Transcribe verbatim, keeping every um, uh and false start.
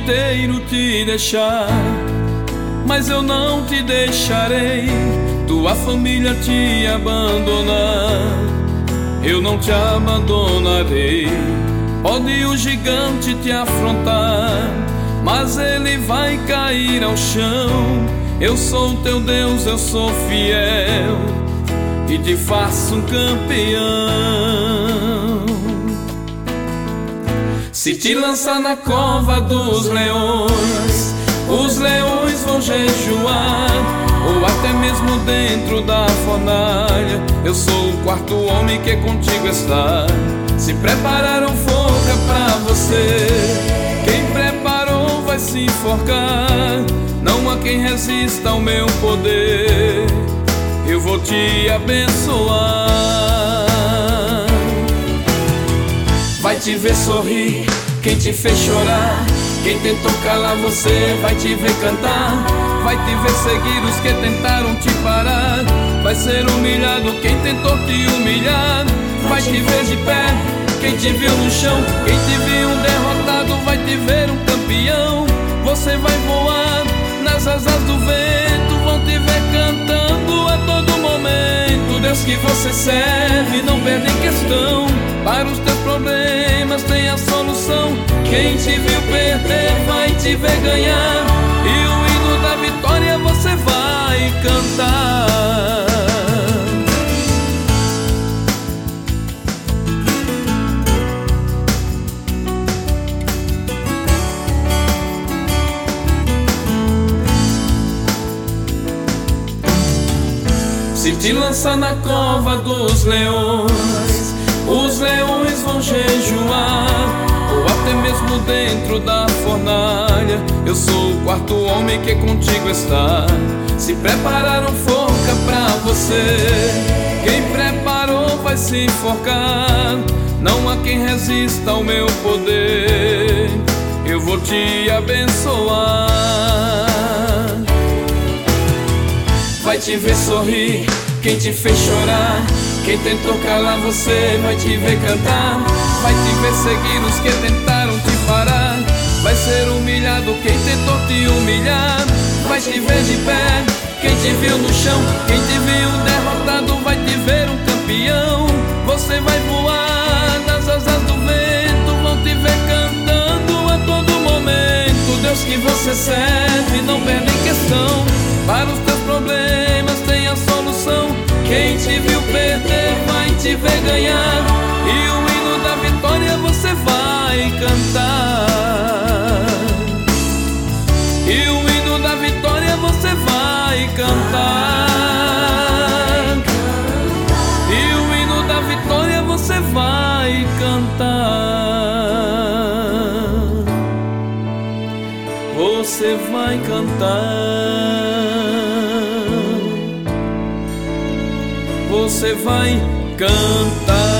inteiro te deixar, mas eu não te deixarei. Tua família te abandonar, eu não te abandonarei. Pode o gigante te afrontar, mas ele vai cair ao chão. Eu sou o teu Deus, eu sou fiel e te faço um campeão. Se te lançar na cova dos leões, os leões vão jejuar, ou até mesmo dentro da fornalha, eu sou o quarto homem que contigo está. Se prepararam forca pra você, quem preparou vai se enforcar. Não há quem resista ao meu poder, eu vou te abençoar. Vai te ver sorrir quem te fez chorar, quem tentou calar você vai te ver cantar. Vai te ver seguir os que tentaram te parar, vai ser humilhado quem tentou te humilhar. Vai te ver de pé quem te viu no chão, quem te viu um derrotado vai te ver um campeão. Você vai voar nas asas do vento, vão te ver cantando a todo momento. Deus que você serve não perde em questão, para os teus problemas tem a solução. Quem te viu perder vai te ver ganhar, e o hino da vitória você vai cantar. Se te lançar na cova dos leões, os leões vão jejuar, ou até mesmo dentro da fornalha, eu sou o quarto homem que contigo está. Se prepararam forca pra você, quem preparou vai se enforcar. Não há quem resista ao meu poder, eu vou te abençoar. Vai te ver sorrir quem te fez chorar, quem tentou calar você vai te ver cantar. Vai te ver seguir os que tentaram te parar, vai ser humilhado quem tentou te humilhar. Vai te ver de pé quem te viu no chão, quem te viu derrotado vai te ver um campeão. Você vai voar nas asas do vento, vão te ver cantando a todo momento. Deus que você serve não perde em questão, para os teus problemas tem a solução. Quem te viu perder vai te ver ganhar, e o hino da vitória você vai cantar. E o hino da vitória você vai cantar. E o hino da vitória você vai cantar. Você vai cantar. Você vai cantar.